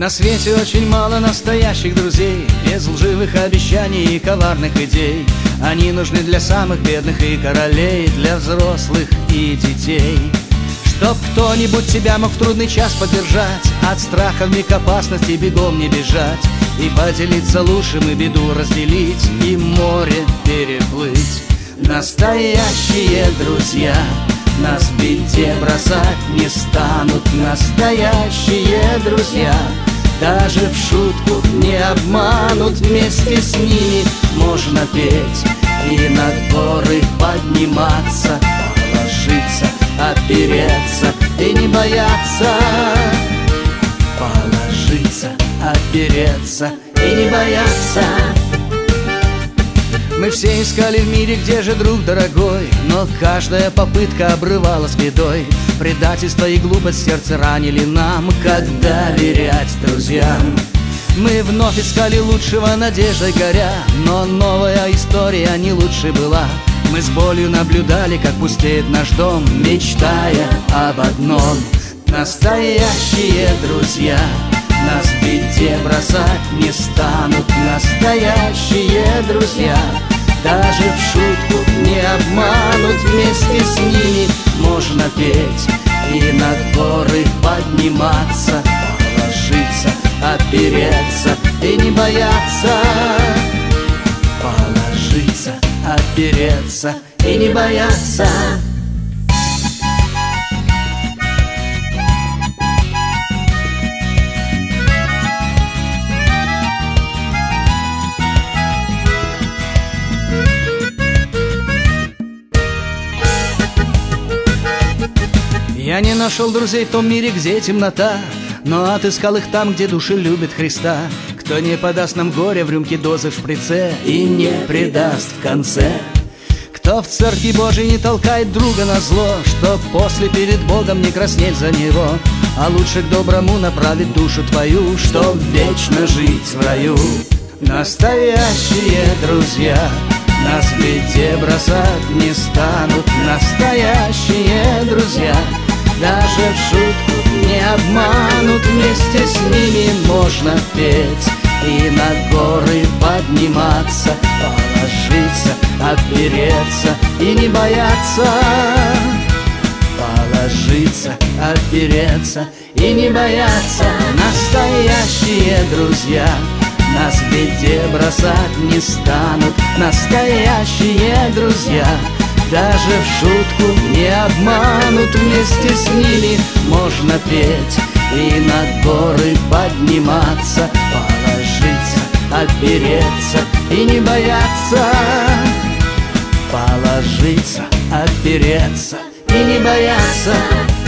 На свете очень мало настоящих друзей, без лживых обещаний и коварных идей. Они нужны для самых бедных и королей, для взрослых и детей. Чтоб кто-нибудь тебя мог в трудный час поддержать, от страха вмиг опасности бегом не бежать, и поделиться лучшим, и беду разделить, и море переплыть. Настоящие друзья нас в беде бросать не станут. Настоящие друзья даже в шутку не обманут. Вместе с ними можно петь и над горы подниматься, положиться, опереться и не бояться. Положиться, опереться и не бояться. Мы все искали в мире, где же друг дорогой, но каждая попытка обрывалась бедой. Предательство и глупость сердце ранили нам, как доверять друзьям. Мы вновь искали лучшего, надеждой горя, но новая история не лучше была. Мы с болью наблюдали, как пустеет наш дом, мечтая об одном. Настоящие друзья нас в беде бросать не станут. Настоящие друзья даже в шутку не обманут. Вместе с ними можно петь и над горы подниматься, положиться, опереться и не бояться. Положиться, опереться и не бояться. Я не нашел друзей в том мире, где темнота, но отыскал их там, где души любят Христа. Кто не подаст нам горе в рюмке дозы в шприце и не предаст в конце. Кто в церкви Божией не толкает друга на зло, чтоб после перед Богом не краснеть за него, а лучше к доброму направить душу твою, чтоб вечно жить в раю. Настоящие друзья нас в беде бросать не станут. Настоящие друзья даже в шутку не обманут. Вместе с ними можно петь и над горы подниматься, положиться, опереться и не бояться. Положиться, опереться и не бояться. Настоящие друзья нас в беде бросать не станут. Настоящие друзья даже в шутку не обманут. Вместе с ними можно петь и над горы подниматься, положиться, опереться и не бояться. Положиться, опереться и не бояться.